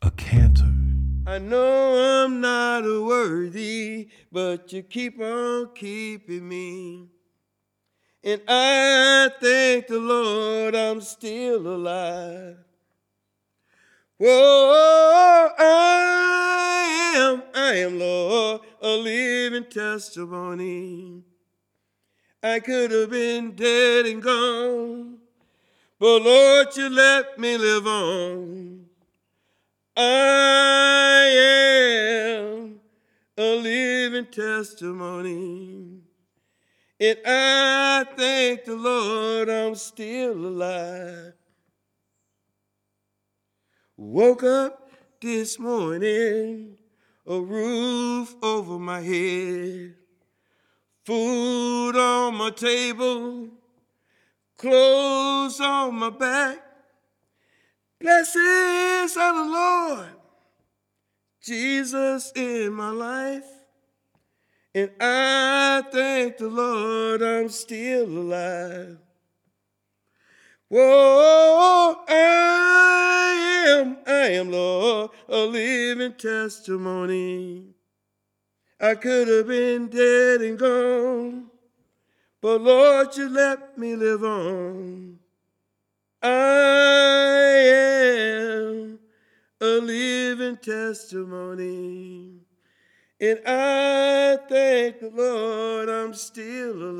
a cantor. I know I'm not worthy, but you keep on keeping me. And I thank the Lord I'm still alive. Whoa, I am, Lord, a living testimony. I could have been dead and gone, but Lord, you let me live on. I am a living testimony. And I thank the Lord I'm still alive. Woke up this morning, a roof over my head, food on my table, clothes on my back. Blessings of the Lord, Jesus in my life. And I thank the Lord I'm still alive. Whoa, I am, Lord, a living testimony. I could have been dead and gone, but Lord, you let me live on. I am a living testimony, and I thank the Lord I'm still alive.